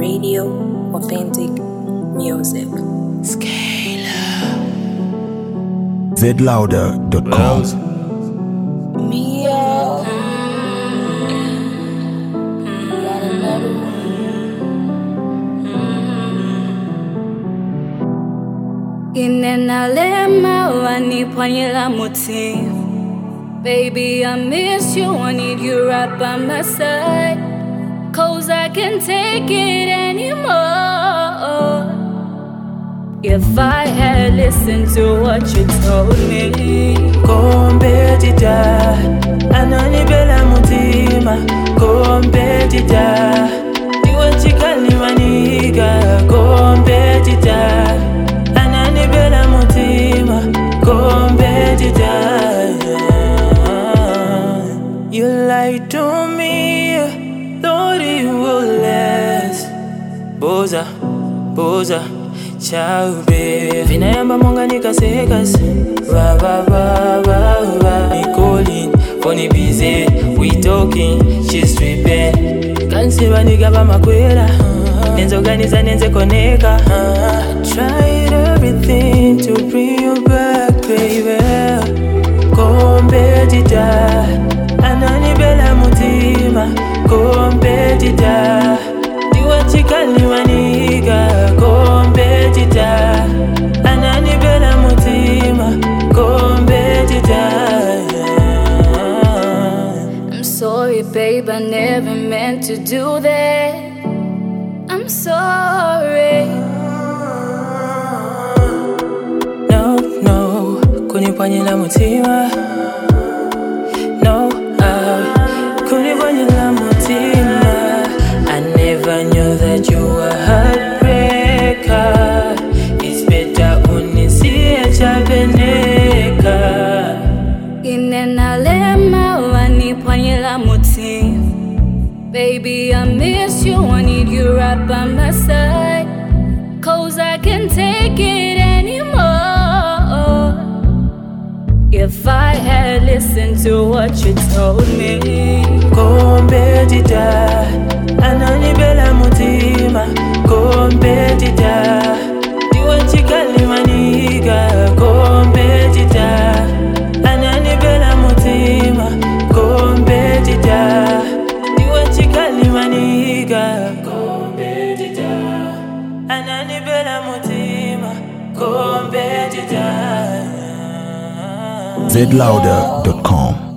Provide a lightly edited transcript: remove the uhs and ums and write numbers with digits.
Radio Authentic Music. zlouder.com. Inenalema wanipwanyela muti. Baby, I miss you, I need you right by my side. 'Cause I can't take it anymore. If I had listened to what you told me. Competitor, ananibela mutima. Competitor, diwa chikali maniga. Competitor, ananibela mutima. Competitor, you lied to me, thought it would last. Boza, ciao baby. Vinayamba monga nikasekas. Va. Me calling, funny busy. We talking, she's tripping. Kansiba nigga ba makwela. Nenzoganiza nenze koneka. I tried everything to bring you back, baby. Competitor, ananibela mutima. Competitor, diwa chikali maniga. Competitor, ananibela mutima. Competitor. I'm sorry, babe, I never meant to do that. I'm sorry. No, kunipwanyela mutima. No, kunipwanyela mutima. I never knew that you were a heartbreaker. It's better unisiye chabeneka. Inenalema wanipwanyela muti. Baby, I miss you, I need you right by my side. 'Cause I can't take it anymore. If I had listened to what you told me. Competitor, ananibela mutima. Competitor, diwa chikali maniga. Competitor, ananibela mutima. Competitor, diwa chikali maniga. Competitor, ananibela mutima. Competitor. zlouder.com.